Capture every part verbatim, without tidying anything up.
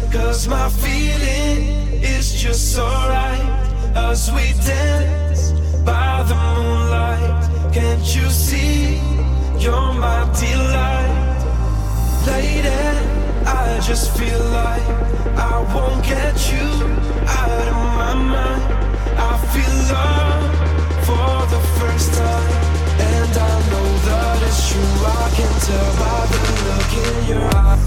'cause my feeling is just so right. As we dance by the moonlight, can't you see you're my delight? Lady, I just feel like I won't get you out of my mind. I feel love for the first time, and I know that it's true. I can tell by the look in your eyes.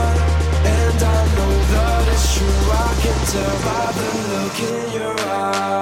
Tell by the look in your eyes.